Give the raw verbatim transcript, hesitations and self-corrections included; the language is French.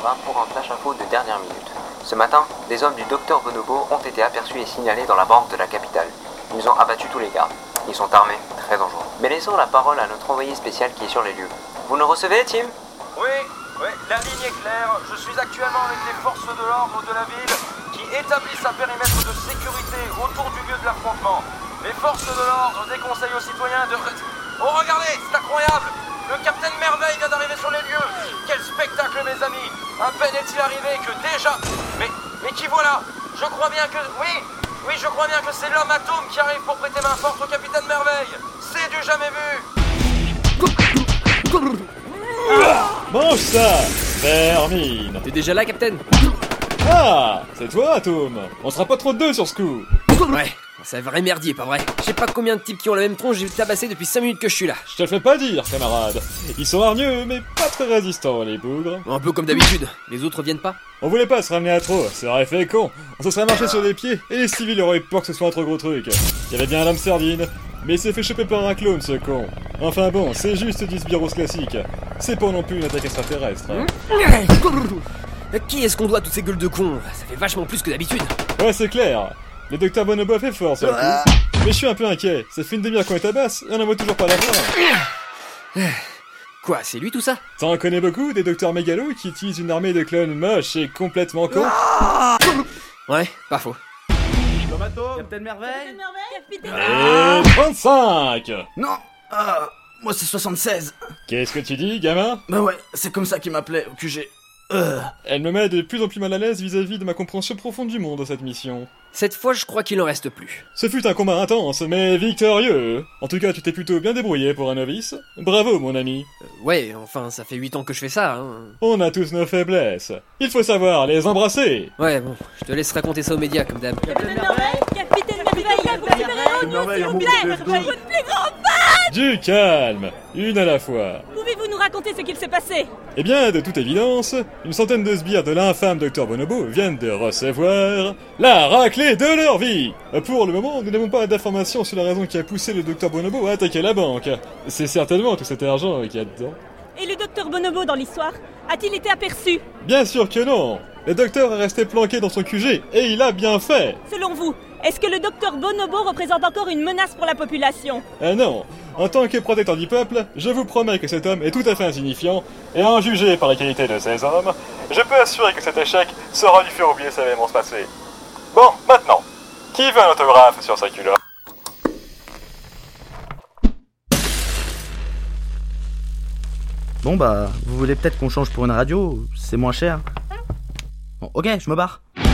vingt pour un flash info de dernière minute. Ce matin, des hommes du docteur Bonobo ont été aperçus et signalés dans la banque de la capitale. Ils ont abattu tous les gardes. Ils sont armés, très dangereux. Mais laissons la parole à notre envoyé spécial qui est sur les lieux. Vous nous recevez, Tim ? Oui, oui, la ligne est claire. Je suis actuellement avec les forces de l'ordre de la ville qui établissent un périmètre de sécurité autour du lieu de l'affrontement. Les forces de l'ordre déconseillent aux citoyens de... Oh, regardez, c'est incroyable! Le Capitaine Merveille vient d'arriver sur les lieux. Quel spectacle, mes amis! À peine est-il arrivé que déjà... Mais, mais qui voilà? Je crois bien que... Oui, oui, je crois bien que c'est l'homme atome qui arrive pour prêter main forte au Capitaine Merveille. C'est du jamais vu. Mange ça, vermine. T'es déjà là, Capitaine? Ah, c'est toi, Atome. On sera pas trop de deux sur ce coup. Ouais, c'est un vrai merdier, pas vrai? Je sais pas combien de types qui ont la même tronche j'ai tabassé depuis cinq minutes que je suis là. Je te le fais pas dire, camarade. Ils sont hargneux, mais pas très résistants, les bougres. Un peu comme d'habitude, les autres viennent pas? On voulait pas se ramener à trop, ça aurait fait con. On se serait marché sur les pieds, et les civils auraient eu peur que ce soit un trop gros truc. Il y avait bien l'homme sardine, mais il s'est fait choper par un clone, ce con. Enfin bon, c'est juste du sbirros classique. C'est pas non plus une attaque extraterrestre. Hein. À qui est-ce qu'on doit toutes ces gueules de cons? Ça fait vachement plus que d'habitude. Ouais, c'est clair. Le docteur Bonobo a fait fort, sur le coup. Mais je suis un peu inquiet. Ça fait une demi-heure qu'on est à basse, et on en voit toujours pas la fin. Quoi, c'est lui tout ça? T'en connais beaucoup, des docteurs mégalos qui utilisent une armée de clones moches et complètement cons? Ouais, pas faux. Capitaine Merveille. Et trente-cinq. Non, ah, moi c'est soixante-seize. Qu'est-ce que tu dis, gamin? Bah ouais, c'est comme ça qu'il m'appelait au Q G. Euh. Elle me met de plus en plus mal à l'aise vis-à-vis de ma compréhension profonde du monde dans cette mission. Cette fois, je crois qu'il en reste plus. Ce fut un combat intense, mais victorieux. En tout cas, tu t'es plutôt bien débrouillé pour un novice. Bravo, mon ami. Euh, ouais, enfin, ça fait huit ans que je fais ça, hein. On a tous nos faiblesses. Il faut savoir les embrasser. Ouais, bon, je te laisse raconter ça aux médias, comme d'hab. Capitaine Merveille, Capitaine Merveille, vous libérez nous, s'il vous plaît, votre plus grand fan. Du calme, une à la fois. Pouvez-vous nous raconter ce qu'il s'est passé? Eh bien, de toute évidence, une centaine de sbires de l'infâme docteur Bonobo viennent de recevoir la raclée de leur vie. Pour le moment, nous n'avons pas d'informations sur la raison qui a poussé le docteur Bonobo à attaquer la banque. C'est certainement tout cet argent qu'il y a dedans. Et le docteur Bonobo dans l'histoire, a-t-il été aperçu? Bien sûr que non. Le docteur est resté planqué dans son Q G, et il a bien fait. Selon vous, est-ce que le docteur Bonobo représente encore une menace pour la population? Ah non. En tant que protecteur du peuple, je vous promets que cet homme est tout à fait insignifiant, et en jugé par la qualité de ces hommes, je peux assurer que cet échec sera lui faire oublier sa mémence passée. Bon, maintenant, qui veut un autographe sur sa culotte? Bon bah, vous voulez peut-être qu'on change pour une radio? C'est moins cher. Bon, ok, je me barre.